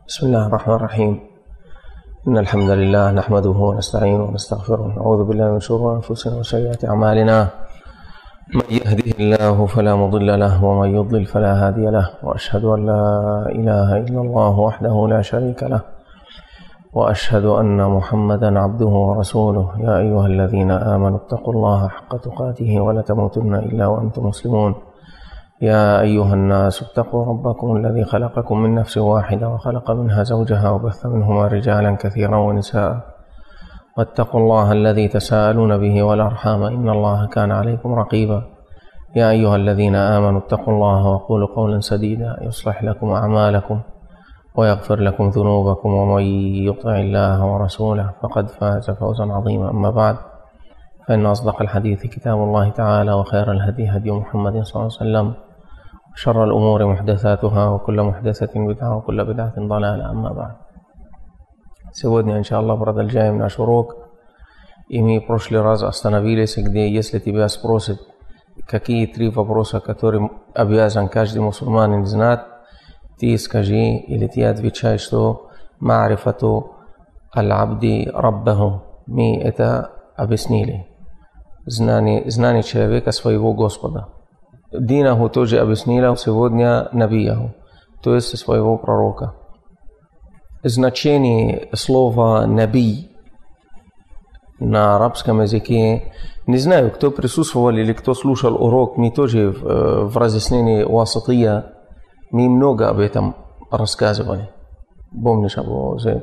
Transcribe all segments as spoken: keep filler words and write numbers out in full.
بسم الله الرحمن الرحيم. إن الحمد لله نحمده ونستعينه ونستغفره ونعوذ بالله من شرور أنفسنا وسيئات أعمالنا. من يهده الله فلا مضل له ومن يضلل فلا هادي له، وأشهد أن لا إله إلا الله وحده لا شريك له، وأشهد أن محمدا عبده ورسوله. يا أيها الذين آمنوا اتقوا الله حق تقاته ولا تموتن إلا وأنتم مسلمون. يا أيها الناس اتقوا ربكم الذي خلقكم من نفس واحدة وخلق منها زوجها وبث منهما رجالا كثيرا ونساء، واتقوا الله الذي تساءلون به والأرحام إن الله كان عليكم رقيبا. يا أيها الذين آمنوا اتقوا الله وقولوا قولا سديدا يصلح لكم أعمالكم ويغفر لكم ذنوبكم، ومن يطع الله ورسوله فقد فاز فوزا عظيما. أما بعد، فإن أصدق الحديث كتاب الله تعالى، وخير الهدي هدي محمد صلى الله عليه وسلم، شر الأمور محدثاتها وكل محدثة بدعة وكل بدعة ضلالة. أما بعد. Сегодня, иншаллах, продолжаем наш урок. И мы в прошлый раз остановились, где, если тебя спросят, какие три вопроса, которые обязан каждый мусульманин знать, ты скажи, или ты отвечаешь, что «Ма'рифату аль-абди раббаху». Мы это объяснили. Знание, знание человека своего Господа. Динаху тоже объяснила сегодня Набияху, то есть своего пророка. Значение слова «наби» на арабском языке, не знаю, кто присутствовал или кто слушал урок, мы тоже в, в разъяснении Уасатия, мы много об этом рассказывали. Помнишь, Абу Зейд?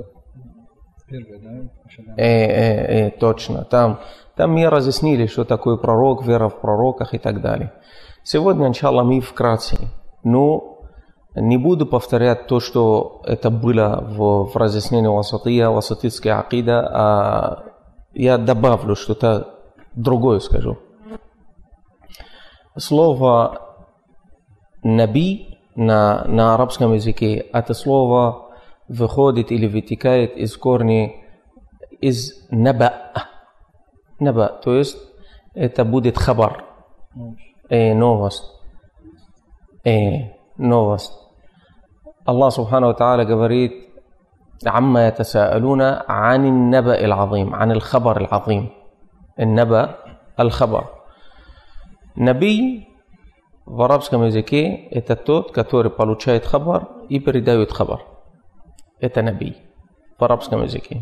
Э, э, э, точно. Там, там мы разъяснили, что такое пророк, вера в пророках и так далее. Сегодня, иншаллах, мы вкратце. Но не буду повторять то, что это было в, в разъяснении Уасатия, Уасатитская акида, а я добавлю что-то другое скажу. Слово «наби» на, на арабском языке, это слово выходит или вытекает из корня из «наба». «Наба», то есть это будет хабар. Э, новость. Э, новость. Аллах Субхану ва Тааля говорит: «Амма ятасаалуна ани наба аль-азим», ани аль-хабар аль-азим. Наба аль-хабар. Наби в арабском языке это тот, который получает хабар и передает хабар. Это наби в арабском языке.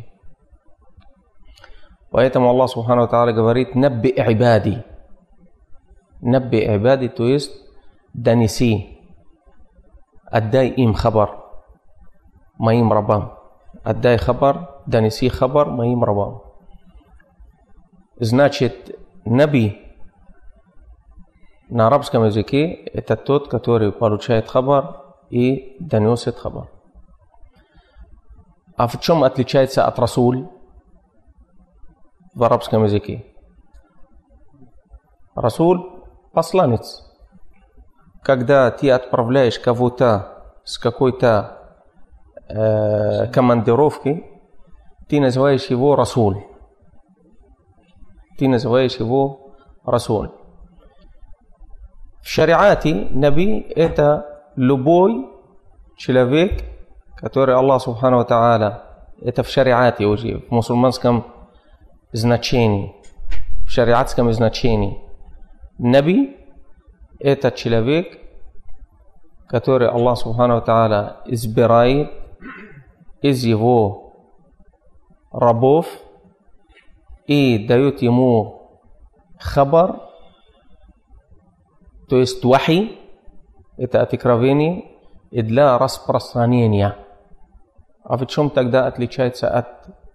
Поэтому Аллах Субхану ва Тааля говорит: «Набби ибади». Набби ибади, то есть донеси, отдай им хабар, моим рабам. Отдай хабар, донеси хабар моим рабам. Значит, наби на арабском языке это тот, который получает хабар и доносит хабар. А в чем отличается от расуль в арабском языке? Расуль — посланец. Когда ты отправляешь кого-то с какой-то э, командировки, ты называешь его расуль. Ты называешь его расуль. В шариате наби — это любой человек, который Аллах Субхану ва Тааля, это в шариате уже, в мусульманском значении, в шариатском значении. Наби — это человек, который Аллах Субхану ва Тааля избирает из его рабов и дает ему хабар, то есть вахи, это откровение, и для распространения. А в чем тогда отличается от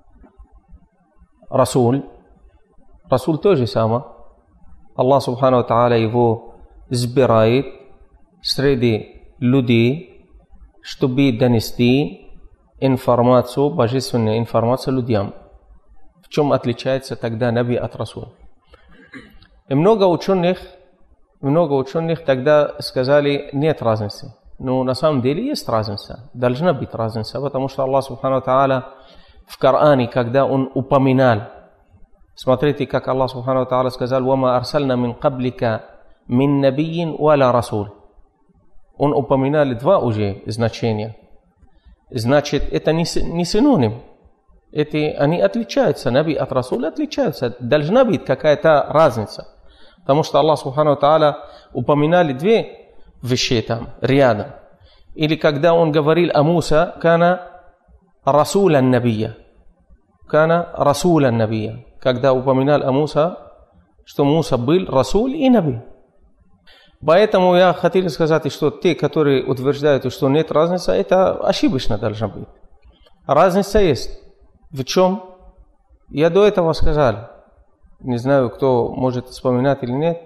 расуль? Расуль то же самое. Аллах Субхану ва Тааля его избирает среди людей, чтобы донести информацию, божественную информацию людям. В чем отличается тогда наби от расуль? И много ученых, много ученых тогда сказали, нет разницы. Но на самом деле есть разница, должна быть разница, потому что Аллах Субхану ва Тааля в Коране, когда Он упоминал, смотрите, как Аллах Субхану ва Тааля сказал: «Вама арсальна мин каблика мин набийин валя расуль». Он упоминал два уже значения. значит, это не, не синоним. Эти, они отличаются, наби от расуля отличаются. Должна быть какая-то разница. Потому что Аллах Субхану Тааля упоминали две вещи там, рядом. Или когда он говорил о Муса, кана расуля набия. Кана расуля набия. Когда упоминал о Муса, что Муса был расуль и наби. Поэтому я хотел сказать, что те, которые утверждают, что нет разницы, это ошибочно должно быть. Разница есть. В чем? Я до этого сказал. Не знаю, кто может вспоминать или нет.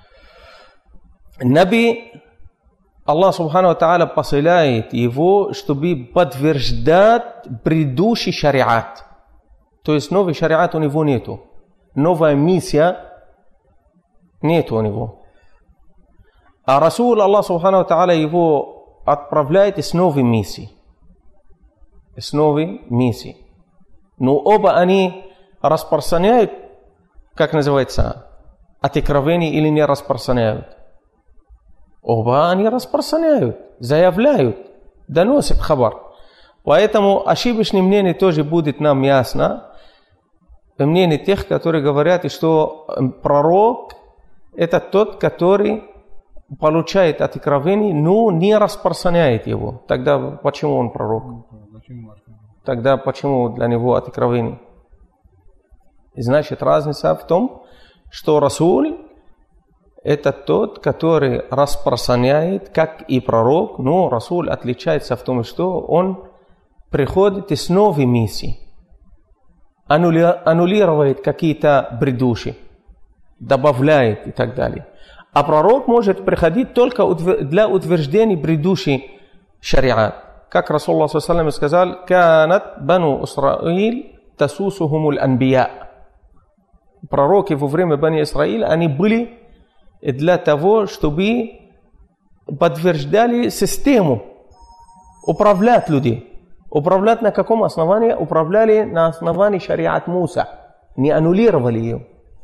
Наби, Аллах Субхану Тааля посылает его, чтобы подтверждать предыдущий шариат. То есть новый шариат у него нету. Новая миссия нету у него. А Расул Аллах Субхану Тааля его отправляет с новой миссией. С новой миссией. Но оба они распространяют, как называется, откровение или не распространяют. Оба они распространяют, заявляют, доносят хабар. Поэтому ошибочное мнение тоже будет нам ясно. Мнение тех, которые говорят, что пророк это тот, который получает откровение, но не распространяет его. Тогда почему он пророк? Тогда почему для него откровение? Значит, разница в том, что Расуль это тот, который распространяет, как и пророк, но Расуль отличается в том, что он приходит с новой миссией, аннулирует какие-то предыдущие, добавляет и так далее. А пророк может приходить только для утверждения предыдущей шариат. Как Расулуллах саллаллаху алейхи ва саллям сказал, «Канат бану Исраиль тасусухумул анбия». Пророки во время Бани Исраиля, они были для того, чтобы подтверждали систему, управлять людей. Управлять на каком основании? Управляли на основании шариат Муса. Не аннулировали ее.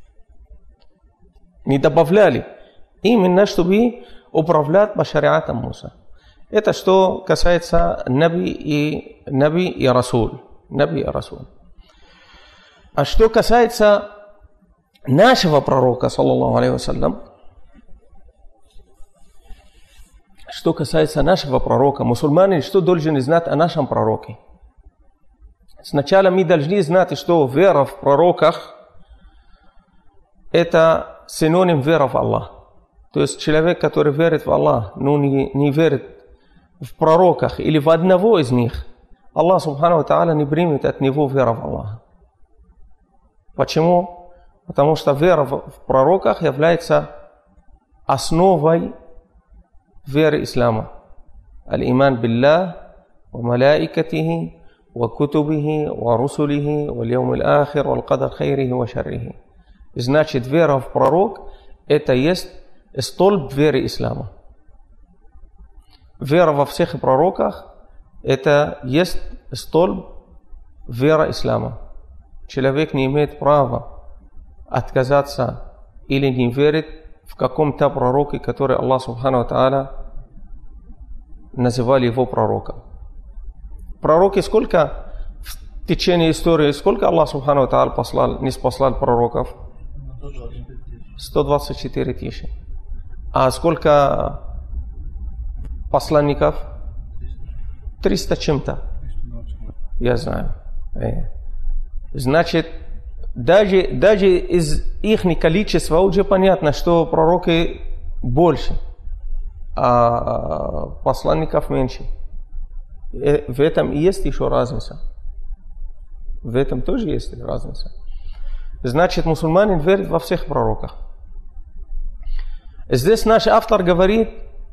Не добавляли. Именно, чтобы управлять по шариату Муса. Это что касается Наби и, Наби и Расул. Наби и Расул. А что касается нашего пророка, саллаллаху алейхи ва саллям, что касается нашего пророка, мусульмане, что должны знать о нашем пророке? Сначала мы должны знать, что вера в пророках это синоним веры в Аллах. То есть человек, который верит в Аллах, но не, не верит в пророках или в одного из них, Аллах Субхану Тааля не примет от него веру в Аллаха. Почему? Потому что вера в пророках является основой веры ислама. Аль-иман биллах, ва малаикатихи, ва кутубихи, ва русулихи, ва льяумил ахир, ва аль-кадар хайрихи, ва шаррихи. Значит, вера в пророк это есть столб веры ислама. Вера во всех пророках это есть столб веры ислама. Человек не имеет права отказаться или не верить в каком-то пророке, который Аллах Субхану Тааля называли его пророком. Пророки сколько в течение истории, сколько Аллах Субхану Тааля послал, не спаслал пророков? сто двадцать четыре тысячи. А сколько посланников? триста чем-то. Я знаю. Значит, даже, даже из их количества уже понятно, что пророки больше, а посланников меньше. В этом и есть еще разница. В этом тоже есть разница. Значит, мусульманин верит во всех пророках. Здесь наш автор говорит,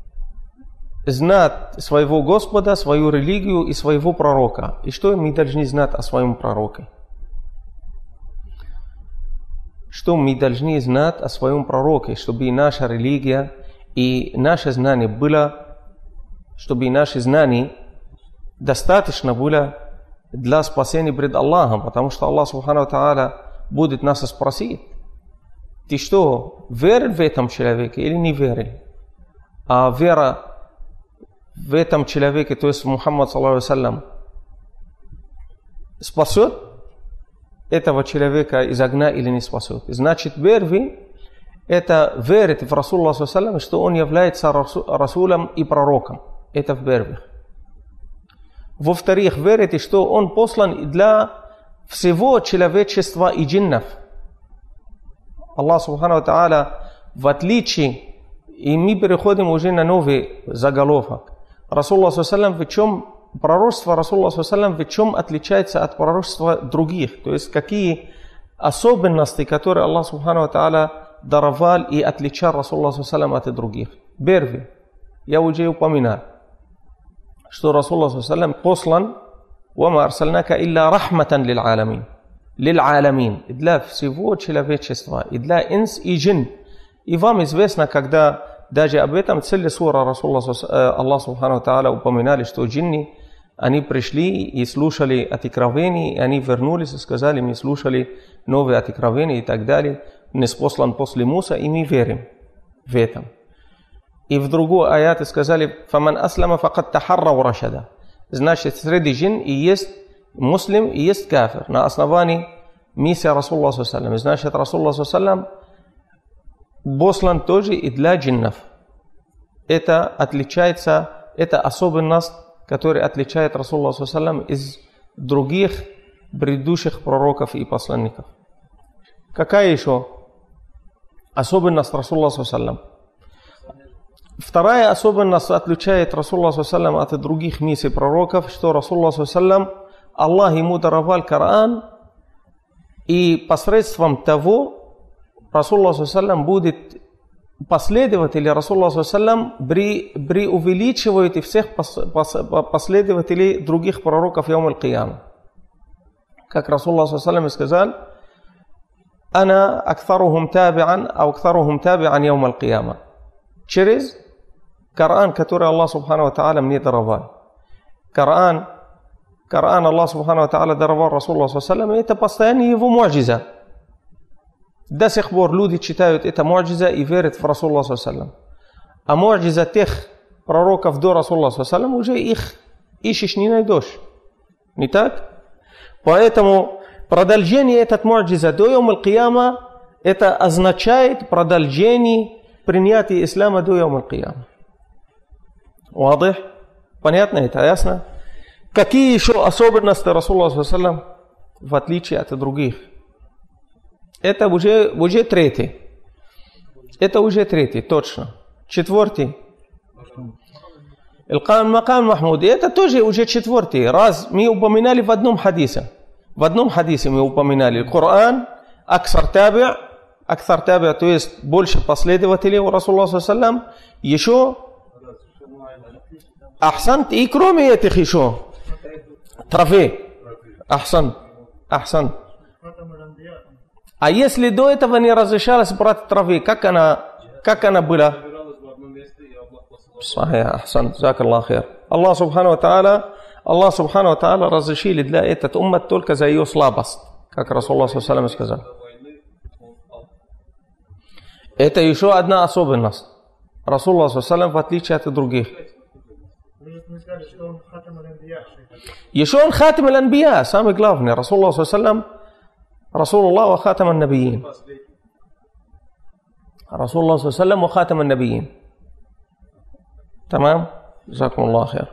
знать своего Господа, свою религию и своего пророка. И что мы должны знать о своем пророке? Что мы должны знать о своем пророке, чтобы наша религия и наше знание было, чтобы наши знания достаточно было для спасения пред Аллахом, потому что Аллах Субхану Тааля будет нас спросить: ты что, верил в этом человеке или не верил? А вера в этом человеке, то есть Мухаммад саллаллаху алейхи ва саллям, спасет этого человека из огня или не спасет. Значит, первый – это верить в Расула, что он является Расулом и пророком. Это в-первых. Во-вторых, верить, что он послан для всего человечества и джиннов. Аллах Субхану ва Тааля, в отличие, и мы переходим уже на новый заголовок. Расулла в чем пророчество Расулла в чем отличается от пророчества других? То есть какие особенности, которые Аллах Субхану ва Тааля даровал и отличал Расулла от других? Первый, я уже упоминал, что Расулла послан وَمَا أَرْسَلْنَاكَ إِلَّا رَحْمَةً لِلْعَالَمِينَ لِلْعَالَمين, для всего человечества, и для инс и джин. И вам известно, когда даже об этом цели сура Расулла Аллах Субхану ва Тааля упоминали, что джинни, они пришли и слушали откровения, и они вернулись и сказали, мы слушали новые откровения и так далее, ниспослан после Муса, и мы верим в этом. И в другой аяте сказали, فَمَنْ أَسْلَمَ فَقَدْ تَحَرَّوْا رَشَدًا. Значит, среди джин и есть муслим, и есть кафир. На основании миссии Расулла саллаллаху. Значит, Расулла саллаллаху послан тоже и для джиннов. Это отличается, это особенность, которая отличает Расулла саллаллаху из других предыдущих пророков и посланников. Какая еще особенность Расулла саллаллаху? Вторая особенность отличает Расулла саллаллаху от других миссий пророков, что Расулла саллаллаху, Аллах ему даровал Коран, и посредством того Расулла саллаллаху будет последователи Расулла саллаллаху преувеличивают и всех последователей других пророков Яум аль-Кияма. Как Расулла саллаллаху сказал, «Ана акθарухум таби'ан, ау акθарухум таби'ан Яум аль-Кияма». Через Коран, который Аллах Субхану ва Тааля мне даровал. Коран, Коран Аллах Субхану ва Тааля даровал Расулу саллаллаху, это постоянно его муджиза. До сих пор люди читают это муджиза и верят в Расулу саллаллаху. А муджиза тех пророков до Расулу саллаллаху уже их ищешь не найдешь. Не так? Поэтому продолжение этот муджиза до Яум аль-Кияма, это означает продолжение принятия ислама до Яум аль-Кияма. Вадих? Понятно это, ясно? Какие еще особенности Расулла саллаллаху в отличие от других? Это уже, уже третий. Это уже третий, точно. Четвертый. Макам Махмуд. Это тоже уже четвертый. Раз мы упоминали в одном хадисе. В одном хадисе мы упоминали Коран, аксар таби', аксар таби', то есть больше последователей у Расулла саллаллаху. Еще Ахсан, и кроме этих еще травы. Ахсан, Ахсан. А если до этого не разрешалось брать травы, как она, как она была? Сахих, Ахсан, закаллах хайр. Аллах Субхану ва Тааля, Аллах Субхану ва Тааля разрешили для этот уммат только за ее слабость, как Расулла саллаллаху сказал. Это еще одна особенность. Расулла саллаллаху в отличие от других. Еще он хатим аль-анбия, самый главный. Расулла саллаллаху, Расулуллах ва хатам аль-набиин. Расулла саллаллаху ва хатам аль-набиин. Тамам? Джазакумуллах хайр.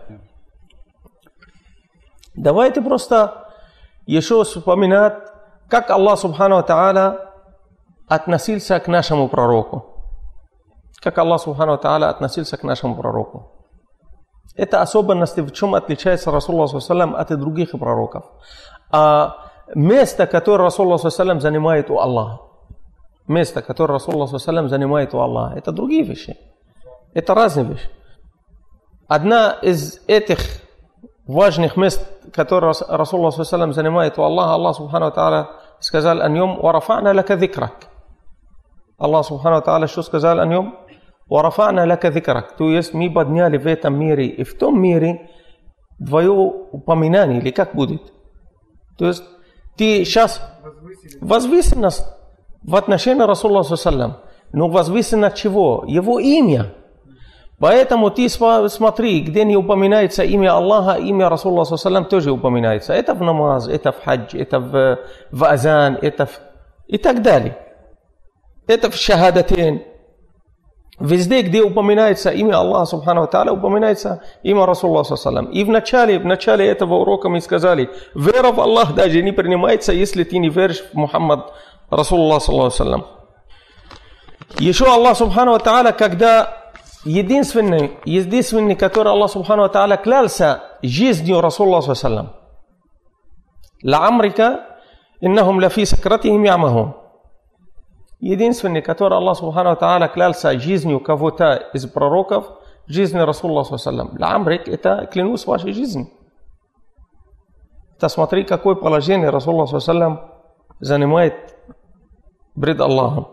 Давайте просто еще вспоминать, как Аллах Субхану ва Тааля относился к нашему пророку. Как Аллах Субхану ва Тааля относился к нашему пророку. Это особенности, в чем отличается Расулла саллаллаху от других пророков. А место, которое Расулла саллаллаху занимает у Аллаха, место, которое Расулла саллаллаху занимает у Аллаха, это другие вещи. Это разные вещи. Одна из этих важных мест, которые Расулла саллаллаху занимает у Аллаха, Аллах Субхану ва Тааля сказал: «Аньюм варафа'на лака зикрак». Аллах Субхану ва Тааля что сказал аньюм? «Варафа'на лака зикрак». То есть мы подняли в этом мире и в том мире твое упоминание, или как будет? То есть ты сейчас возвысенность в отношении Расулла саллаллаху, но возвысенность чего? Его имя. Поэтому ты смотри, где не упоминается имя Аллаха, имя Расулла саллаллаху алейхи ва саллям тоже упоминается. Это в намаз, это в хадж, это в, в азан, это в... и так далее. Это в шахадатин. Везде, где упоминается имя Аллаха субхану ва тааля, упоминается имя Расулла саллаллаху алейхи ва саллям. И в начале, в начале этого урока мы сказали, вера в Аллах даже не принимается, если ты не веришь в Мухаммад Расулла саллаллаху алейхи ва саллям. Еще Аллах субхану ва тааля, когда единственный, единственный, который Аллах субхану ва тааля клялся жизнью Расулла саллаллаху алейхи ва саллям. Лa'амрика иннахум лафи сакратихим я'махун. Единственный, который Аллах субхану ва тааля клялся жизнью кого-то из пророков, жизнью Расулла саллаллаху алейхи ва саллям. Лa'амрик, это клянусь вашей жизнью. Это смотри, какое положение Расулла саллаллаху алейхи ва саллям занимает пред Аллахом.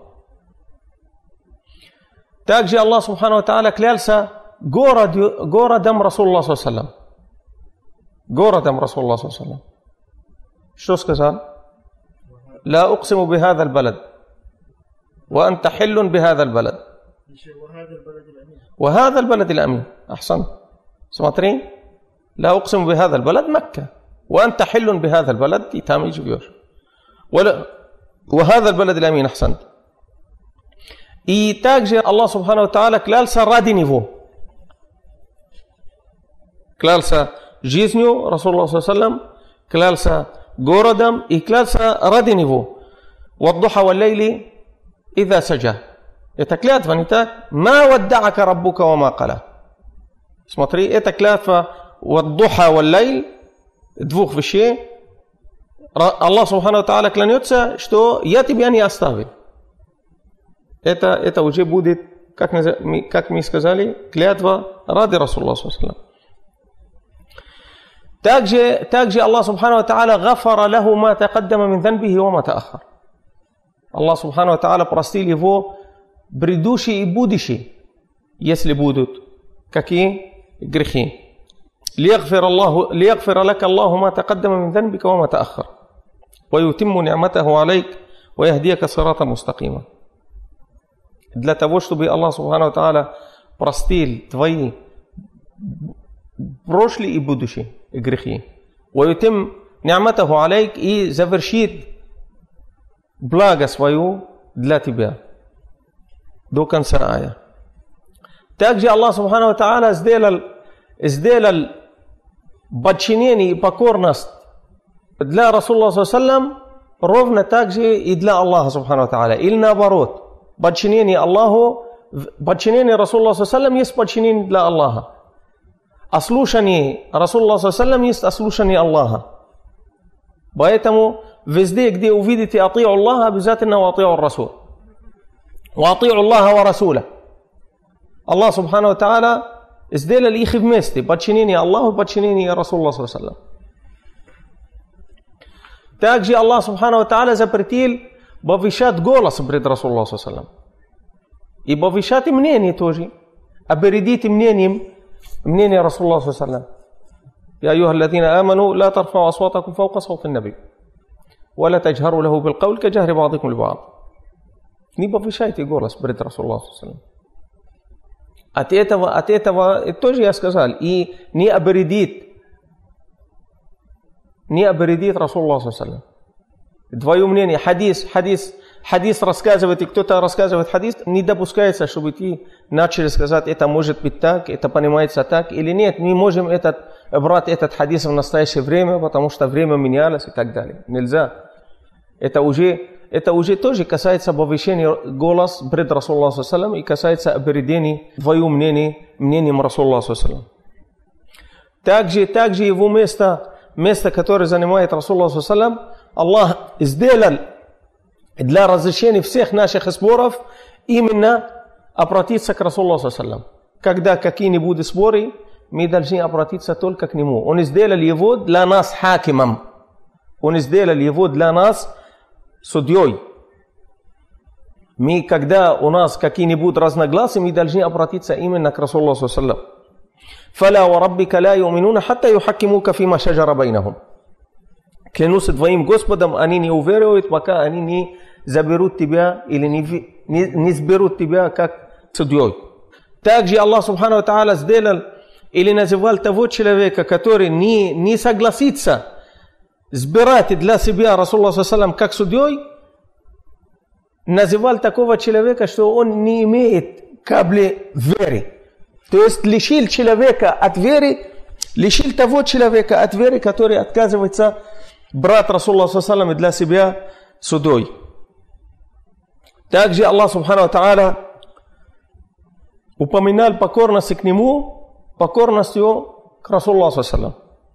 Также Аллах субхану ва тааля клялся город, городом Расулла саллаллаху алейхи ва саллям. Городом Расулла саллаллаху алейхи ва саллям. Что сказал? لا أقسم بهذا البلد وأنت حل بهذا البلد وهذا البلد الأمين. أحسن. سمعتين؟ لا أقسم بهذا البلد مكة وأنت حل بهذا البلد يتامي جبير ولا وهذا البلد الأمين. أحسنت. И также Аллах субхану ва тааля клялся ради него. Клялся жизнью Расулла саллаллаху алейхи ва саллям, клялся городом и клялся ради него. Ваддуха валлейли идha саджа. Это клятва, не так? Ма вадда'ака раббука ва ма кала. Смотри, это клятва ваддуха валлейл, двух вещей. Аллах субхану ва тааля клянется, что я тебя не оставил. Это, это уже будет, как, как мы сказали, клятва ради Расулла саллаллаху алейхи ва саллям. Также, также Аллах субхану ва тааля гафара лаху ма тақаддама мин занбихи ва ма таахар. Аллах субхану ва тааля простил его предыдущие и будущие, если будут какие грехи. ليغفر الله ليغفر لك الله ما تقدم من ذنبك وما تأخر ويتم نعمته عليك ويهديك صراطا مستقيما. Для того, чтобы Аллах субхану ва тааля простил твои прошлые и будущие грехи. ويتم نعمته عليك и завершит благо свое для тебя до конца ая. Также Аллах субхану ва тааля сделал, сделал подчинение и покорность для Расулла саллаллаху алейхи ва саллям ровно так же и для Аллаха субхану ва тааля. Или наоборот. Подчинение Аллаху, подчинение Расулла саллаллаху алейхи ва саллям есть подчинение для Аллаха. А слушание Расулла саллаллаху алейхи ва саллям есть ослушание Аллаха. Поэтому везде, где увидите ати'у Аллаха, обязательно ати'у Расул. Ати'у Аллаха ва Расуля. Аллах субхану ва тааля сделал их вместе. Подчинение Аллаху и подчинение Расулла саллаллаху алейхи ва саллям. Также Аллах субхану ва тааля запретил повышать голос пред Расулла саллаллаху алейхи ва саллям. И повышать мнение тоже. Опередите мнением мнение Расулла саллаллаху алейхи ва саллям. يا أيها الذين آمنوا لا ترفعوا أصواتكم فوق صوت النبي ولا تجهروا له بالقول كجهر بعضكم لبعض. Не повышайте голос пред Расулла саллаллаху алейхи ва саллям. От этого, от этого тоже я сказал, и не опередит, не опередит Расулла саллаллаху алейхи ва саллям. Твое мнение, хадис, хадис, хадис рассказывает, и кто-то рассказывает хадис, не допускается, чтобы ты начали сказать, это может быть так, это понимается так или нет. Мы можем этот, брать этот хадис в настоящее время, потому что время менялось и так далее. Нельзя. Это уже, это уже тоже касается повышения голос пред Расулла саллаллаху алейхи ва саллям и касается опередения твое мнение, мнением Расулла саллаллаху алейхи ва саллям. Также, также его место, место, которое занимает Расулла саллаллаху алейхи ва саллям, Аллах сделал для разрешения всех наших споров именно обратиться к Расулу саллаллаху алейхи ва саллям. Когда какие-нибудь споры, мы должны обратиться только к нему. Он сделал его для нас хакимом. Он сделал его для нас судьей. Мы, когда у нас какие-нибудь разногласия, мы должны обратиться именно к Расулу саллаллаху алейхи ва саллям. فَلَا وَرَبِّكَ لَا يُؤْمِنُونَ حَتَّى يُحَكِّمُوكَ فِيمَا شَجَرَ بَيْنَهُمْ. Клянусь твоим Господом, они не уверуют, пока они не заберут тебя или не, не, не сберут тебя как судьей. Также Аллах Субхану ва Тааля сделал или называл того человека, который не, не согласится сбирать для себя Расулла саллаллаху как судьей, называл такого человека, что он не имеет капли веры. То есть лишил человека от веры, лишил того человека от веры, который отказывается брать Расулла саллаллаху для себя судьей. Также Аллах Субхану ва Тааля упоминал покорность к нему, покорностью к Расулу саллаллаху.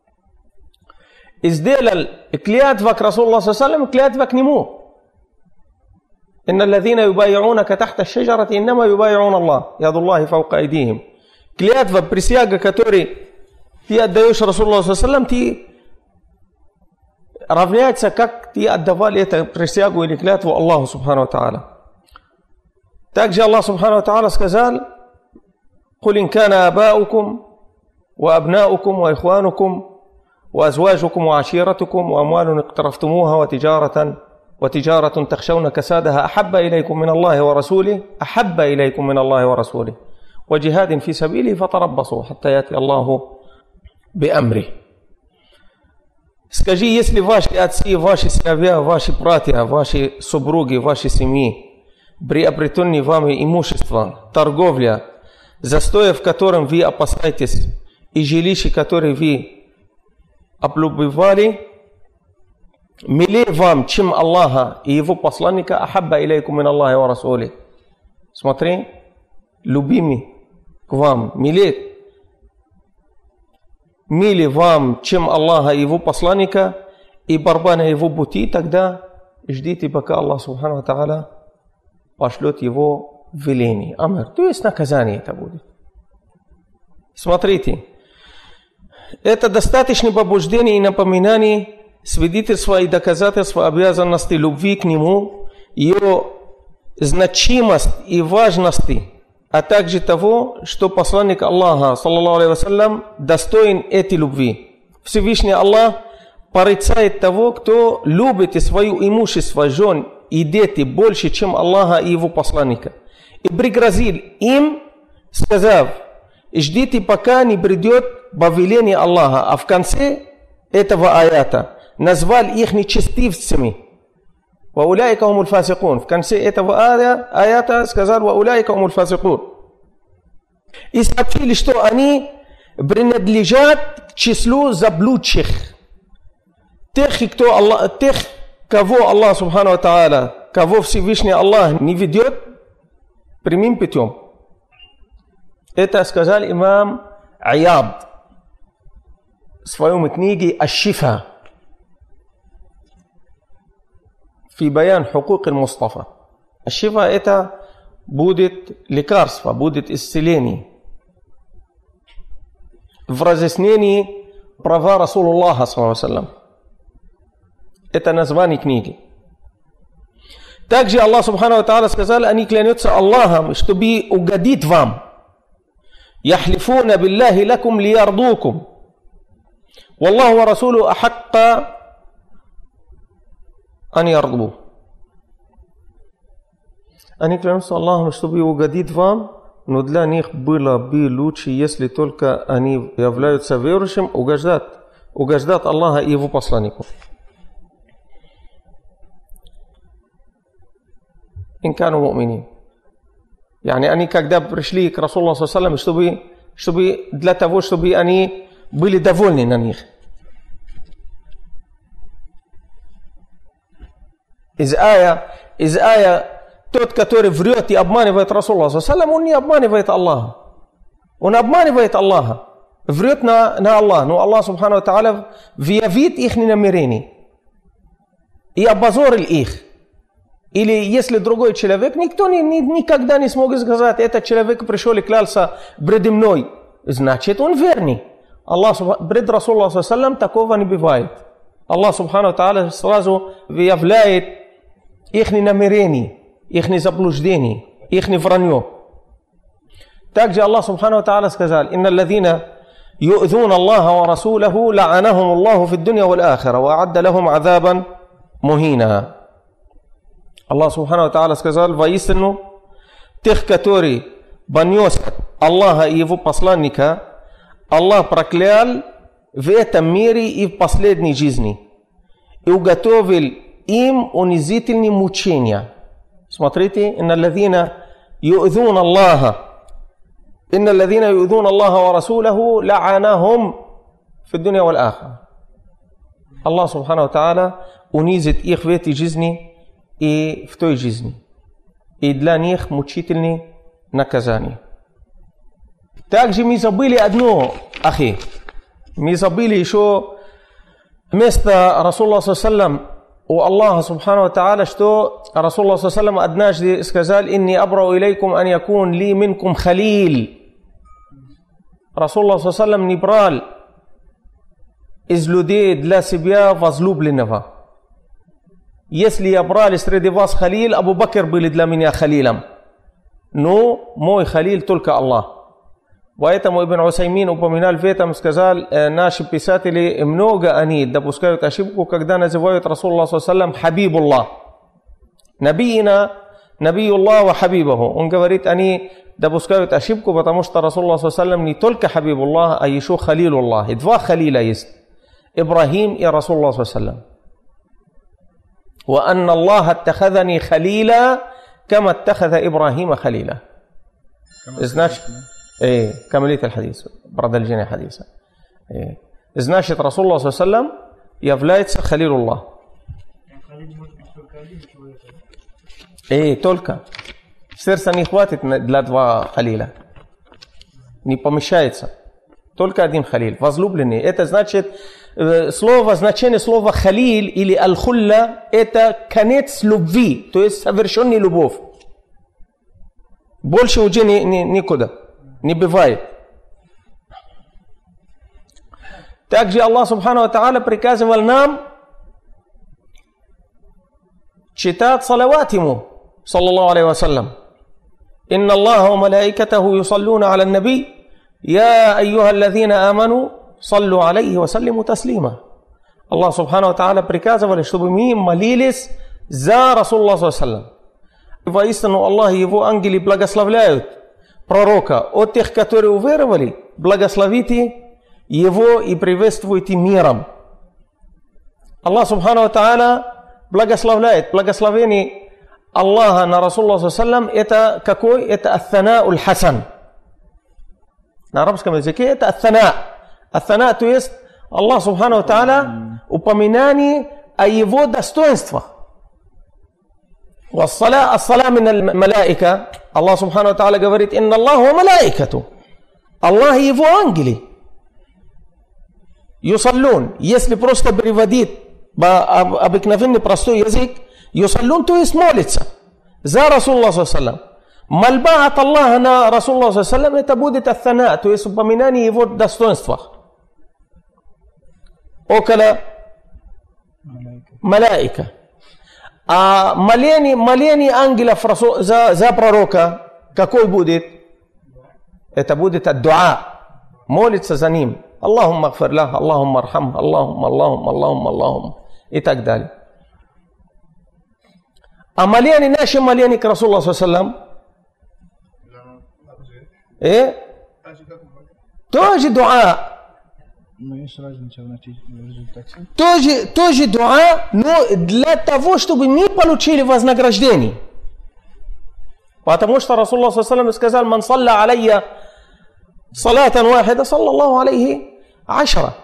И сделал клятва к Расулу саллаллаху, клятва к нему. إن الذين يبايعونك تحت الشجرة إنما يبايعون الله يد الله فوق أيديهم. Клятва, присяга, который ты отдаешь Расулу саллаллаху, ты равняется, как ты отдавали эту присягу или клятву Аллаху Субхану ва Тааля. Также Аллах Субхану ва Тааля сказал: قل إن كان آباؤكم وأبناؤكم وإخوانكم وأزواجكم وعشيرتكم وأموال اقترفتموها وتجارة وتجارة تخشون كسادها أحب إليكم من الله ورسوله أحب إليكم من الله ورسوله وجهاد في سبيله فتربصوا حتى يأتي الله بأمره. Скажи, если ваши отцы, ваши сыновья, ваши братья, ваши супруги, ваши семьи, приобретенные вами имущество, торговля, застоя, в котором вы опасаетесь, и жилище, которое вы облюбовали, милее вам, чем Аллаха и Его посланника, ахабба илейкум мин Аллахи ва расули. Смотри, любимый к вам, милее, милее вам, чем Аллаха и Его посланника, и борьба на Его пути, тогда ждите, пока Аллах Субхану ва Тааля пошлет Его веление. Амр. То есть наказание это будет. Смотрите, это достаточно побуждение и напоминание, свидетельства и доказательства обязанности любви к Нему, ее значимость и важности, а также того, что посланник Аллаха, саллаллаху алейхи вассалям, достоин этой любви. Всевышний Аллах порицает того, кто любит свое имущество, жен и дети больше, чем Аллаха и Его посланника. И пригрозил им, сказав: ждите, пока не придет повеление Аллаха. А в конце этого аята назвал их нечестивцами. Ва уляйка хумуль фасикун. В конце этого аята сказал: ва уляйка хумуль фасикун. И сообщили, что они принадлежат к числу заблудших. Тех, кто Аллах, тех, кого Аллах Субхану ва Тааля, кого Всевышний Аллах не ведет прямым путем. Это сказал имам Аяд в своей книге «Аш-Шифа» في بيان حقوق المصطفى. Аш-Шифа — это будет лекарство, будет исцеление в разъяснении права Расулуллаха саллаллаху алейхи ва саллям. Это название книги. Также Аллах Субхану ва Тааля сказал: они клянутся Аллахом, чтобы угодить вам. يحلفون بالله لكم ليرضوكم والله ورسوله أحق أن يرضوا. Они клянутся Аллахом, чтобы угодить вам, но для них было бы лучше, если только они являются верующим, угождать, угождать Аллаха и Его посланнику. إن كانوا مؤمنين. يعني они когда пришли к Расулу саллаллаху, чтобы, чтобы для того, чтобы они были довольны на них. Из ая, из ая, тот, который врет и обманывает Расулу саллаллаху, он не обманывает Аллаха. Он обманывает Аллаха, врет на, на Аллах, но Аллах Субхану ва Тааля выявит их намерения и обозорил их. Или если другой человек, никто ни, ни, никогда не смог сказать: этот человек пришел и клялся пред мной, значит он верный. Аллах, пред Расулу саллаллаху такого не бывает. Аллах Субхану ва Тааля сразу выявляет их намерения, их заблуждения, их вранье. Также Аллах Субхану ва Тааля сказал: «Инна аллазина ю'зуна Аллаха ва расулаху ла'анахум Аллаху фи дунья вал ахира ва а'адда лахум азабан мухина». Аллах Субхану ва Тааля сказал: воистину, тех, которые понес от Аллаха и его посланника, Аллах проклял в этом мире и в последней жизни и уготовил им унизительные мучения. Смотрите, инна аллазина ю'зуна Аллаха, инна аллазина ю'зуна Аллаха ва расулаху ла'анахум в дунья вал ахира. Аллах субхану ва тааля унизит их в этой жизни и в той жизни. И для них мучительные наказания. Также мы забыли одно, ахи. Мы забыли еще место Расулла саллаллаху у Аллаха субхану ва тааля, что Расулла саллаллаху однажды сказал: «Инни абрау илейкум ан якун ли минкум халил». Расулла саллаллаху не брал из людей для себя возлюбленного. Если я брал среди вас халил, Абу Бакр был для меня халилом. Но мой халил только Аллах. Поэтому Ибн Усаймин упоминал в этом, сказал, наши писатели много они допускают ошибку, когда называют Расулла саллаллаху Хабибуллах. Набиина, Набиуллах ва Хабибаху. Он говорит, они допускают ошибку, потому что Расулла саллаллаху не только Хабибуллах, а еще Халилуллах. И два халила есть. Ибрахим и Расулла саллаллаху. Ва анна Аллах аттахадани халила, кама аттахада Ибрахима халила. Значит, إيه كملية الحديث продолжение حديثа. إيه. Значит, Расулла саллаллаху является Халилуллах. Эй, только. Сердца не хватит для два халиля. Не помещается. Только один халиль. Возлюбленный. Это значит, слово, значение слова халиль или аль-хулла, это конец любви, то есть совершенная любовь. Больше уже ни, ни, никуда. Не бывает. Также Аллах субхану ва тааля приказывал нам читать салават ему, саллаллаху алейхи ва саллям. Инна Аллаха ва малаикатаху юсаллуна аля наби, я айюха аллазина аману, саллу алейхи ва саллиму таслима. Аллах субхану ва тааля приказывал, чтобы мы молились за Расулла саллаллаху алейхи ва саллям. Воистину Аллах и его ангели благословляют пророка. От тех, которые уверовали, благословите его и приветствуйте миром. Аллах субхану ва тааля благословляет. Благословение Аллаха на Расулла саллаллаху алейхи ва саллям это какой? Это ат-тана уль-хасан. На арабском языке это ат-тана. Ат-тана, то есть Аллах субхану ва тааля упоминание о его достоинствах. والصلاة الصلاة من الملائكة. الله سبحانه وتعالى говорит: إن الله وملائكته. Allah и его ангели юсаллун. Если просто переводить обыкновенный простой язык, юсаллун, то есть молится за Расулла саллаллаху. Мольба от Аллаха на Расулла саллаллаху, это будет ат-тана, то есть упоминание его достоинствах. Около малаика. А моление, моление ангелов за, за пророка, какой будет? Это будет ад-дуа. Молиться за ним. Аллахумма гфир лах, Аллахумма архам, Аллахумма, Аллахумма, Аллахумма, Аллахумма. И так далее. А моление, наше моление к Расулу саллаллаху алейхи тоже дуа. Но есть разница в результате. Тоже, тоже дуа, но для того, чтобы мы получили вознаграждение. Потому что Расулуллах саллаллаху алейхи сказал: «Ман салла алейя салатан вахида, саллаллаху алейхи ашра».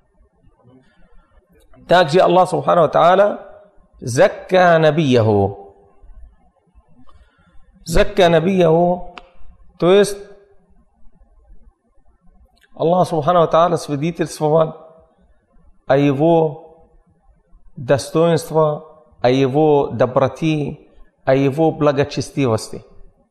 Также Аллах субхану ва тааля закка набияху. Закка набияху, то есть Аллах субхану ва тааля свидетельствовал о его достоинстве, о его доброте, о его благочестивости.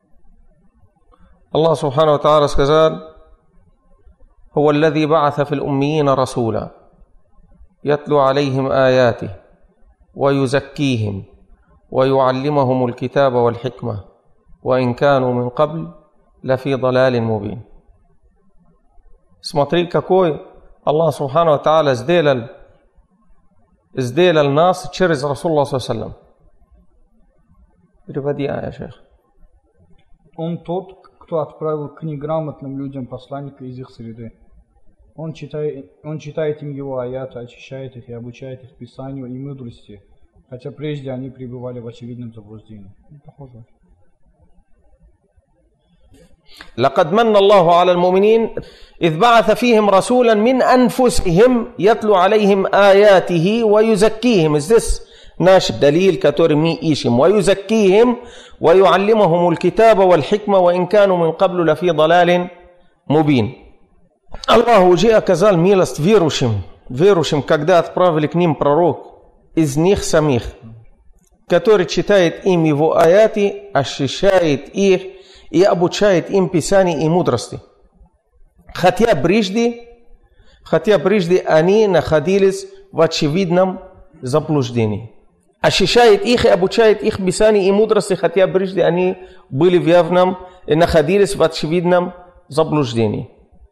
Аллах субхану ва тааля сказал: «Хуа аллази ба'атха фил уммиина расула, ятлу алейхим аяти, ва юзаккихим, ва юаллимахум аль-китаба валь-хикма, ва ин кану мин кабл лафи далалин мубин». Смотри, какой Аллах субхану ва тааля сделал, сделал нас через Расулла саллаллаху алейхи ва саллям. Переводи, ая шейх. Он тот, кто отправил к неграмотным людям посланника из их среды. Он читает, он читает им его аяты, очищает их и обучает их писанию и мудрости, хотя прежде они пребывали в очевидном заблуждении. Похоже. لقد من الله على المؤمنين إذ بعث فيهم رسولا من أنفسهم يتلو عليهم آياته ويزكيهم. Здесь наш دليل, который мы ищем. ويزكيهم ويعلمهم الكتاب والحكمة وإن كانوا من قبل لفي ضلال مبين. Аллах уже оказал милость верующим, верующим, когда отправили к ним пророк из них самих, который читает им его аяты, очищает их и обучает им писанию и мудрости. Хотя прежде, хотя прежде они находились в очевидном заблуждении. Очищает их и обучает их писанию и мудрости, хотя прежде они были в явном и находились в очевидном заблуждении.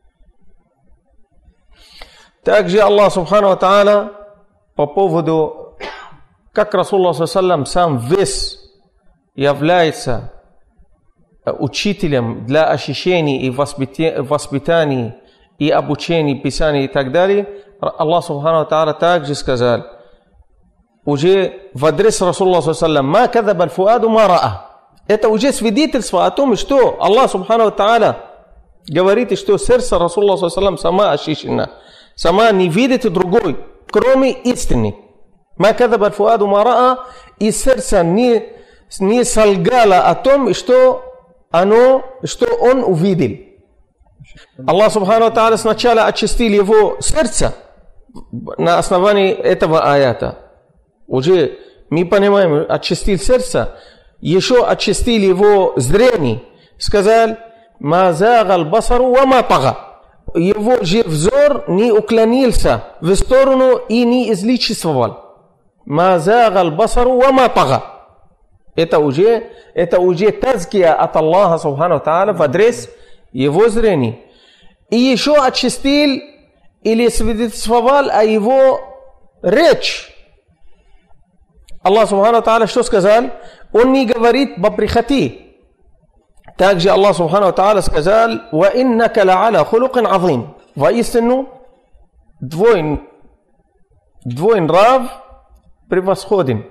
Также Аллах Субхану ва Тааля по поводу, как Расулуллах саллаллаху сам весь является учителем для очищения и воспитания и обучения писания и так далее, Аллах Субхану ва Тааля также сказал уже в адрес Расулуллаха саллаллаху ма кадаба аль-фуаду ма ра'a. Это уже свидетельство о том, что Аллах Субхану ва Тааля говорит, что сердце Расулуллаха саллаллаху сама очищено, сама не видит другой, кроме истины. Ма кадаба аль-фуаду ма ра'a, и сердце не, не солгало о том, что оно, что он увидел. Аллах Субхану ва Тааля сначала очистил его сердце на основании этого аята. Уже мы понимаем, очистил сердце, еще очистил его зрение. Сказал, ма загал басару ва ма тага. Его же взор не уклонился в сторону и не излишествовал. Ма загал басару ва ма тага. Это уже, это уже тазкия от Аллаха Субхану ва Тааля в адрес его зрения. И еще очистил или свидетельствовал о его речь. Аллах Субхану ва Тааля что сказал? Он не говорит по прихоти. Также Аллах Субхану ва Тааля сказал: «Ва иннака ла'аля хулукин азим». Воистину, двой, двой нрав превосходен.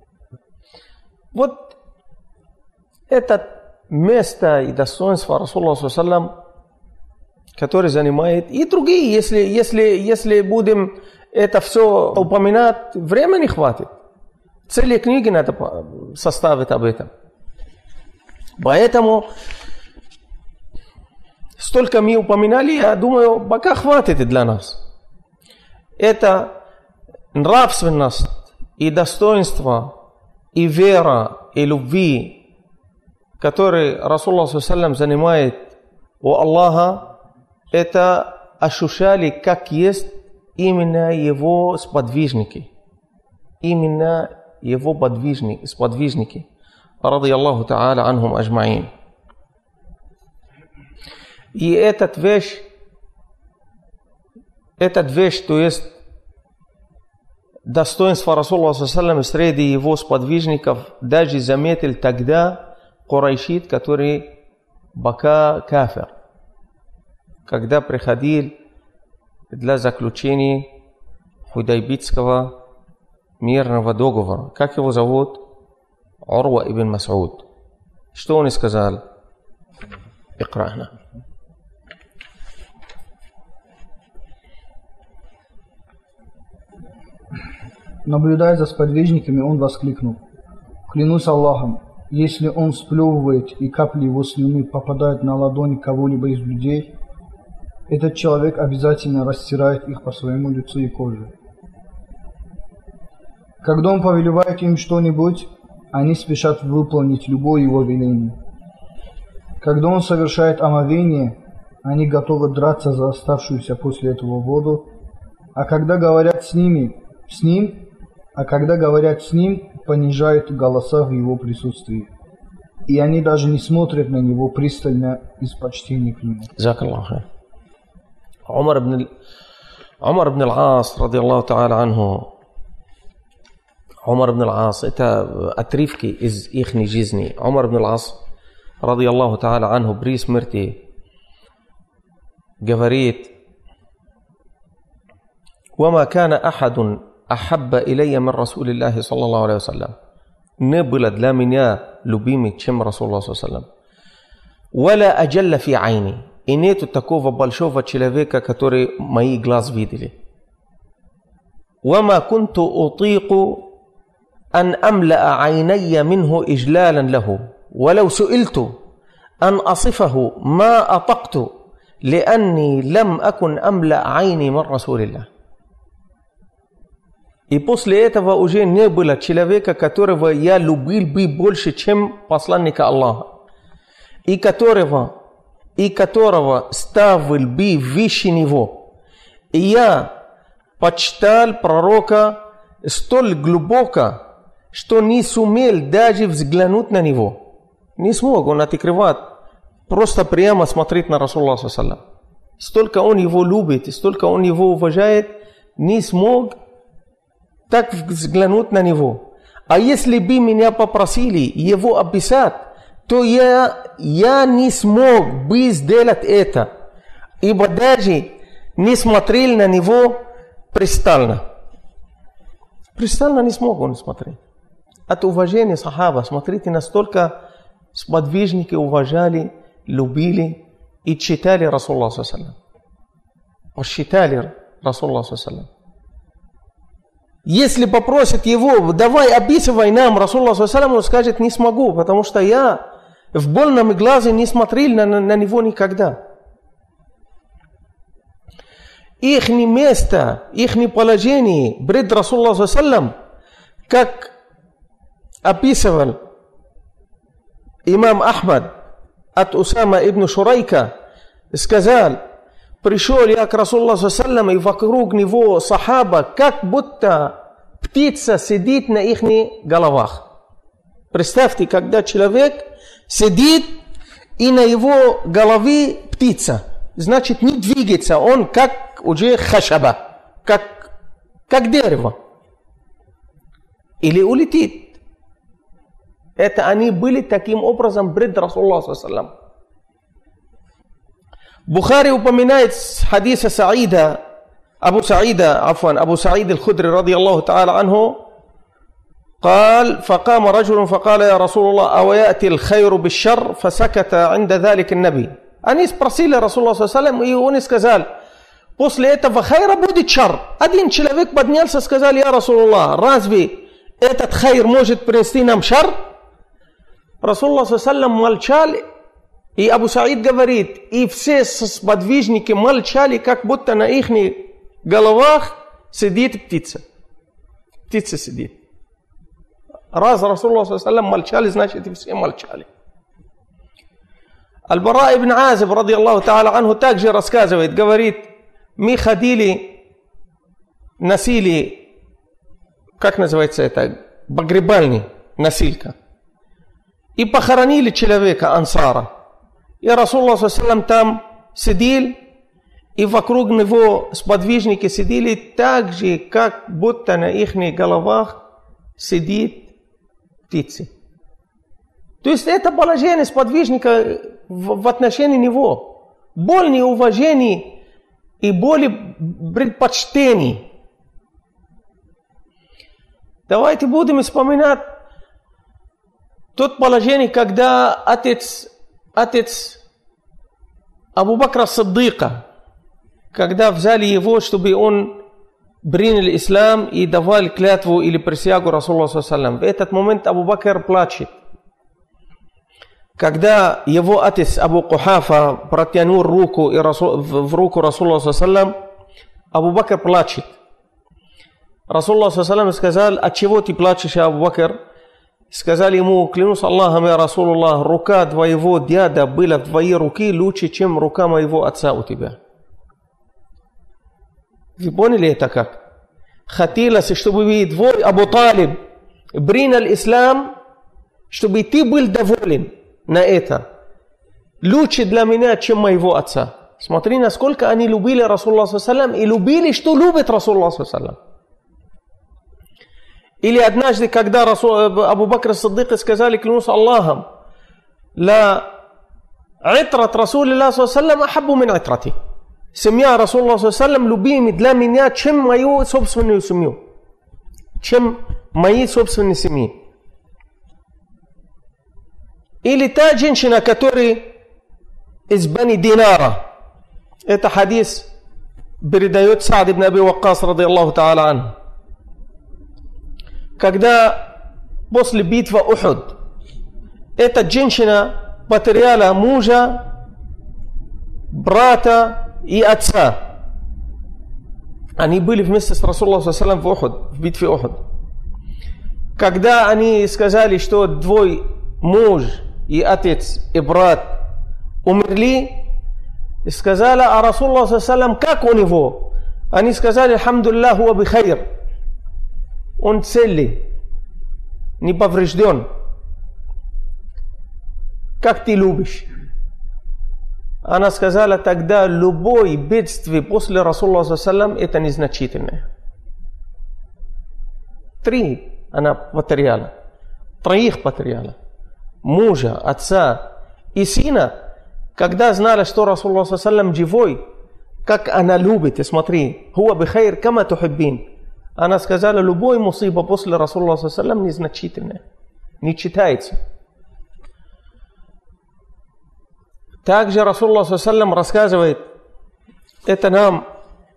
Вот это место и достоинство Расулуллаха саллаллаху, который занимает, и другие, если, если, если будем это все упоминать, времени не хватит. Цели книги надо составить об этом. Поэтому столько мы упоминали, я думаю, пока хватит для нас. Это нравственность и достоинство, и вера, и любви, которые Расулуллах саллаллаху занимает у Аллаха, это ощущали, как есть именно его сподвижники. Именно его подвижники, сподвижники, ради Аллаху Та'аля анхум аджмаин. И этот вещь, этот вещь, то есть достоинство Расулуллаха саллаллаху среди его сподвижников, даже заметил тогда Курайшит, который пока кафир, когда приходил для заключения Худайбитского мирного договора. Как его зовут? Урва ибн Мас'уд. Что он сказал? Икра'на. Наблюдая за сподвижниками, он воскликнул: «Клянусь Аллахом, если он сплевывает и капли его слюны попадают на ладонь кого-либо из людей, этот человек обязательно растирает их по своему лицу и коже. Когда он повелевает им что-нибудь, они спешат выполнить любое его веление. Когда он совершает омовение, они готовы драться за оставшуюся после этого воду, а когда говорят с ними, с ним, а когда говорят с ним, понижают голоса в его присутствии. И они даже не смотрят на него пристально из почтения к нему». Закаллаху. Умар ибн Умар ибн аль-Ас, ради Аллаху та'аля анху, Умар ибн аль-Ас, это отрывки из их жизни. Умар ибн аль-Ас ради Аллаху та'аля анху, при смерти говорит: «Вама кана ахадун ахабба илайя мин Расулиллахи саллаллаху алейхи вассалям». Не было для меня любимый, чем Расулуллах саллаллаху алейхи вассалям. «Валя аджалля фи айни». И нету такого большого человека, который мои глаз видели. «Вама кунту утику ан амлаа айнайя минху иджлалан лаху. Валау суильту ан асифаху ма атакту, лианни лам акун амла айни мин Расулиллах». И после этого уже не было человека, которого я любил бы больше, чем посланника Аллаха, и которого, и которого ставил бы выше него. И я почитал пророка столь глубоко, что не сумел даже взглянуть на него. Не смог он открывать, просто прямо смотреть на Расулуллаха саллаллаху алейхи вассалям. Столько он его любит, столько он его уважает, не смог так взглянуть на него. А если бы меня попросили его описать, то я, я не смог бы сделать это, ибо даже не смотрел на него пристально. Пристально не смог он смотреть. От уважения сахаба, смотрите, настолько сподвижники уважали, любили и читали Расулуллаха саллаллаху алейхи вассалям. Посчитали Расулуллаха саллаллаху алейхи вассалям. Если попросят его: давай описывай нам Расулуллаха саллаллаху алейхи вассалям, он скажет: не смогу, потому что я в больном глазе не смотрел на, на него никогда. Их место, их положение пред Расулуллаха саллаллаху алейхи вассалям, как описывал имам Ахмад от Усама ибн Шурайка, сказал: пришел я к Расулуллаху саллаллаху алейхи вассалям, и вокруг него сахаба, как будто птица сидит на их головах. Представьте, когда человек сидит, и на его голове птица, значит, не двигается, он как уже хашаба, как, как дерево. Или улетит. Это они были таким образом пред Расулуллаха саллаллаху алейхи вассалям. Бухари упоминает хадиса Саида, Абу Саида, афван, Абу Саид аль-Худри, ради Аллаху та'аля анху, قال فقام رجل فقال يا رسول الله أو يأتي الخير بالشر فسكت عند ذلك النبي. Они спросили Расулуллаха саллаллаху алейхи вассалям, и он сказал: после этого хайра будет шар. Один человек поднялся и сказал: я Расулуллах, разве этот хайр может принести нам шар? Расулуллаха саллаллаху алейхи вассалям молчал, и Абу Саид говорит, и все сподвижники молчали, как будто на их головах сидит птица. Птица сидит. Раз Расулуллах саллаллаху алейхи вассалям молчали, значит, и все молчали. Аль-Бара ибн Азиб, ради Аллаху та'аля анху, также рассказывает, говорит: мы ходили, носили, как называется это, погребальный, носилка, и похоронили человека, ансара. И Расулуллах саллаллаху алейхи вассалям там сидел, и вокруг него сподвижники сидели так же, как будто на их головах сидит птицы. То есть это положение сподвижника в, в отношении него. Более уважение и более предпочтение. Давайте будем вспоминать тот положение, когда отец, отец Абу Бакра Сиддика, когда взяли его, чтобы он принял ислам и давали клятву или присягу Расулуллаху саллаллаху алейхи вассалям. В этот момент Абу Бакр плачет. Когда его отец Абу Кухафа протянул руку и Расул, в, в руку Расулуллаху саллаллаху алейхи вассалям, Абу Бакр плачет. Расулуллах саллаллаху алейхи вассалям сказал: от чего ты плачешь, Абу Бакр? Сказали ему: клянусь Аллахом, я Расулуллах, рука твоего дяда была в твоей руке лучше, чем рука моего отца у тебя. Вы поняли это как? Хотелось, чтобы твой Абу Талиб принял ислам, чтобы ты был доволен на это. Лучше для меня, чем моего отца. Смотри, насколько они любили Расулуллах саллаллаху алейхи вассалям и любили, что любит Расулуллах саллаллаху алейхи вассалям. Или однажды, когда Расул, Абу Бакр Сиддик сказали: клянусь Аллахом, لا عطرة رسول الله صلى الله عليه وسلم أحب من عطرته. Семья Расулла саллаллаху алейхи ва саллям любимый для меня, чем мою собственную семью, чем мои собственные семьи. Или та женщина, которая из Бани Динара. Это хадис передает Саад ибн Аби Ваккас, ради Аллаху та'аля анху. Когда после битвы Ухуд эта женщина потеряла мужа, брата и отца. Они были вместе с Расулом саллаллаху алейхи ва саллям в Ухуд, в битве Ухуд. Когда они сказали, что твой муж и отец и брат умерли, сказали, а Расулуллах саллаллаху алейхи ва саллям, как у него? Они сказали, алхамдулиллах, хуа бихайр. Он целый, не поврежден. Как ты любишь? Она сказала, тогда любое бедствие после Расулуллаха саллаллаху алейхи ва саллям это незначительное. Три она потеряла. Троих потеряла. Мужа, отца и сына. Когда знала, что Расулуллах саллаллаху алейхи ва саллям живой, как она любит, смотри, хуа бихайр кама тухиббин. Она сказала, любой мусиба после Расулуллаха саллаллаху алейхи ва саллям незначительное. Не читается. Также Расулуллах саллаллаху алейхи ва саллям рассказывает, это нам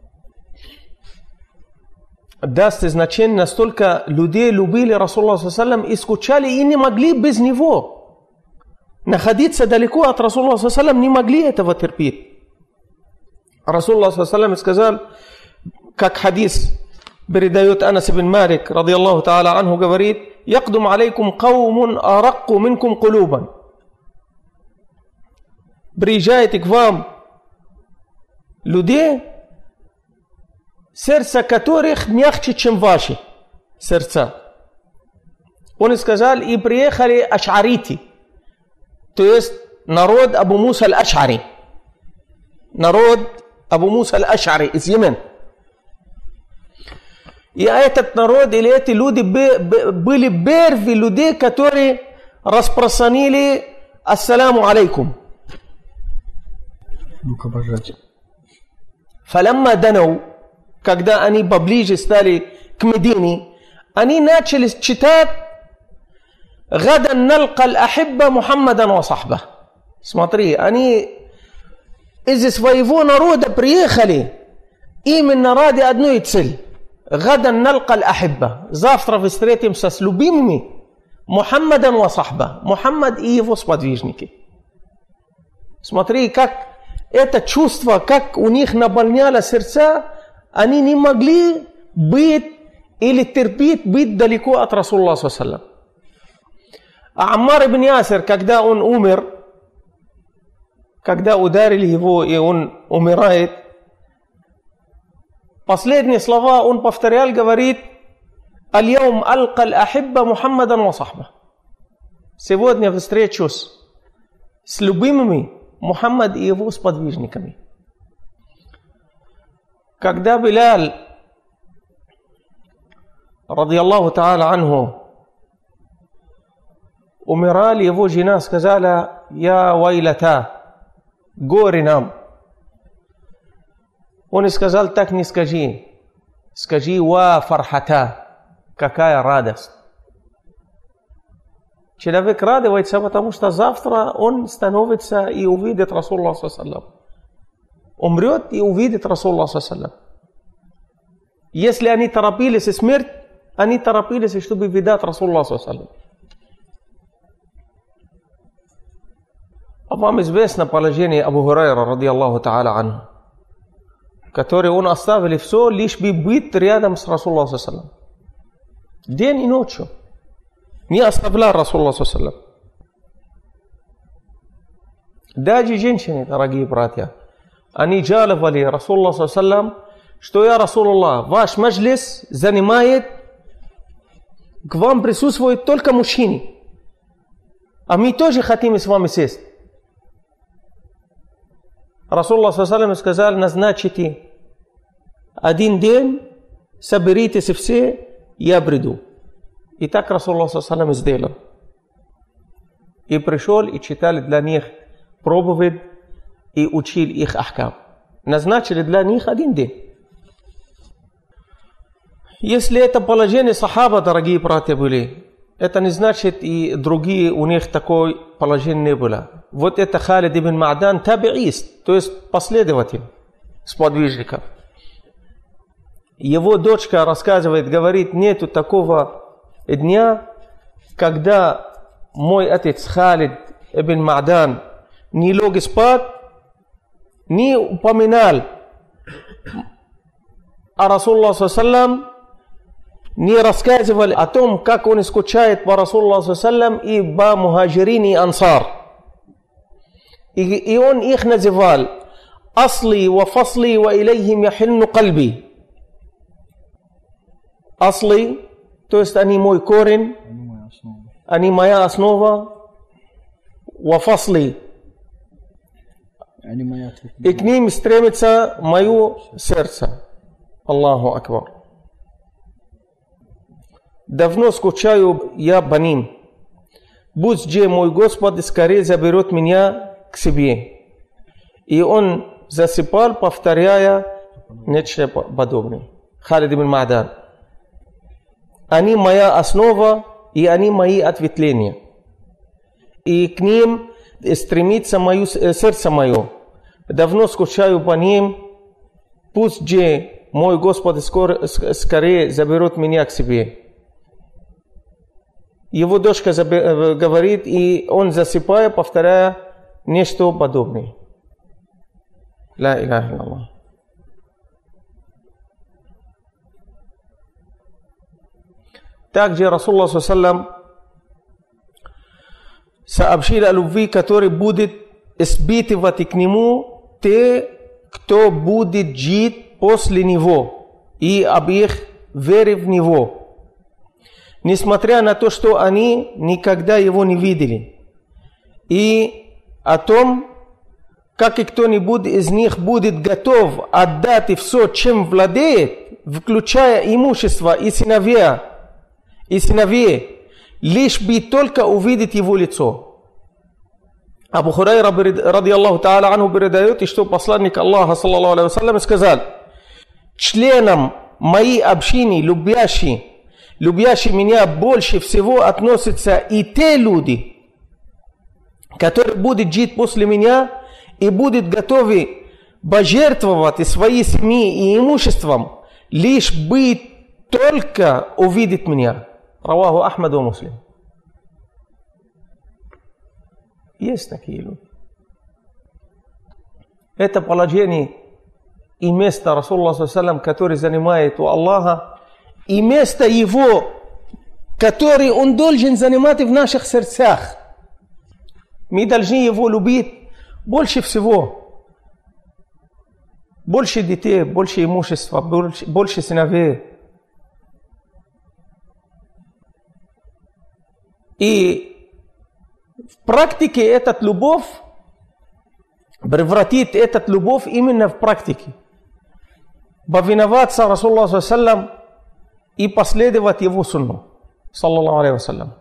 даст значение, настолько людей любили Расулуллаха саллаллаху алейхи ва саллям и скучали и не могли без него. Находиться далеко от Расулуллаха саллаллаху алейхи ва саллям не могли этого терпеть. Расулуллах саллаллаху алейхи ва саллям сказал, как хадис передает Анас ибн Малик, ради Аллаху та'аля анху, говорит, «Якдум алейкум каумун аракку минкум кулубан». Приезжает к вам людей, сердца которых мягче, чем ваши сердца. Он сказал, и приехали аш'арити, то есть народ Абу Муса аль-Аш'ари. Народ Абу Муса аль-Аш'ари из Йемена. И этот народ или эти люди были первые люди, которые распространили ассаламу алейкум. Ну-ка, пожалуйста. Фалямма данау, когда они поближе стали к Медине, они начали читать «Гадан налкал ахибба Мухаммадан ва сахба». Смотри, они из своего народа приехали именно ради одной цели. «Гадан налкал ахибба». Завтра мы встретимся с любимыми Мухаммадан ва сахба. Мухаммад и его сподвижники. Смотри, как это чувство, как у них наполняло сердца, они не могли быть или терпеть быть далеко от Расулуллаха саллаллаху алейхи ва саллям. А Аммар ибн Ясир, когда он умер, когда ударили его и он умирает, последние слова он повторял, говорит, «Аль-яум алкал ахибба Мухаммадан ва сахба». Сегодня встречусь с любимыми Мухаммад и его сподвижниками. Когда Билал, ради Аллаху та'аля анху, умирали, его жена сказала, «Я вайлата, горе нам». Он сказал, так не скажи, скажи, «Ва фархата», какая радость. Человек радуется, потому что завтра он становится и увидит Расулуллаха саллаллаху алейхи ва саллям. Умрет и увидит Расулуллаха саллаллаху алейхи ва саллям. Если они торопились смерть, они торопились, чтобы видать Расулуллаха саллаллаху алейхи ва саллям. А вам известно положение Абу Хурайра, ради Аллаху та'аля анху, который он оставили все, лишь бы быть рядом с Расулуллахом саллаллаху алейхи ва саллям. День и ночью. Не оставлял Расулуллаха саллаллаху алейхи ва саллям. Даже женщины, дорогие братья, они жаловали Расулуллаха саллаллаху алейхи ва саллям, что я Расулуллах, ваш маджлис занимает, к вам присутствуют только мужчины. А мы тоже хотим с вами сесть. Расулуллах саллаллаху алейхи ва саллям сказал, назначите один день, соберитесь все, я приду. И так Расулуллах саллаллаху алейхи ва саллям сделал. И пришел, и читали для них проповедь, и учили их ахкам. Назначили для них один день. Если это положение сахаба, дорогие братья, были, это не значит и другие у них такое положение не было. Вот это Халид ибн Ма'дан табиист, то есть последователь сподвижников. Его дочка рассказывает, говорит, нету такого дня, когда мой отец Халид ибн Ма'дан не лег спать, не упоминал о Расулуллахе саллаллаху алейхи ва саллям, не рассказывал о том, как он скучает по Расулуллаху саллаллаху алейхи ва саллям и по мухаджирин и ансар. И, и он их называл «Асли ва фасли ва илейхим яхинну кальби». Асли, то есть они мой корень, они моя основа, ва фасли. И к ним стремится мое сердце. Аллаху Акбар. Давно скучаю я по ним. Будь же мой Господь скорее заберет меня к себе. И он засыпал, повторяя нечто подобное. Халид ибн Ма'дан. Они моя основа, и они мои ответвления. И к ним стремится мое сердце мое. Давно скучаю по ним. Пусть же мой Господь скоро, скорее заберет меня к себе. Его дочка говорит, и он засыпая, повторяя нечто подобное. Ла иляха илляллах. Также Расулуллах саллаллаху алейхи ва саллям сообщил о любви, который будет испытывать к нему те, кто будет жить после него, и об их вере в него. Несмотря на то, что они никогда его не видели. И о том, как и кто-нибудь из них будет готов отдать все, чем владеет, включая имущество и сыновья, и сыновей, лишь бы только увидеть его лицо. Абу Хурайра, ради Аллаху та'аля анху, передает, что посланник Аллаха, саллаллаху алейхи ва саллям, сказал: членам моей общины, любящие, любящие меня больше всего, относятся и те люди, которые будут жить после меня и будут готовы пожертвовать своей семьей и имуществом, лишь бы только увидеть меня. Раваху Ахмад ва Муслим. Есть такие люди. Это положение и место Расулуллаха саллаллаху алейхи ва саллям, который занимает у Аллаха, и место его, которое он должен занимать в наших сердцах. Мы должны его любить больше всего. Больше детей, больше имущества, больше, больше сыновей. И в практике эта любовь, превратит эту любовь именно в практике. Повиноваться Расулуллаху саллаллаху алейхи ва саллям и последовать его сунну, саллаллаху алейхи ва саллям.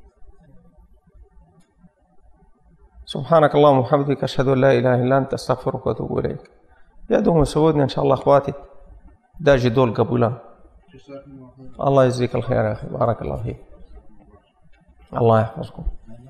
Субханак Аллахумма ва бихамдика, ашхаду ан ла иляха илля анта, астагфирука ва атубу илейк. Я думаю, сегодня, иншаллах, хватит. Даже долго было. Аллах язвик аль-хайр, барак Аллах фик. Аллах яхфазкум.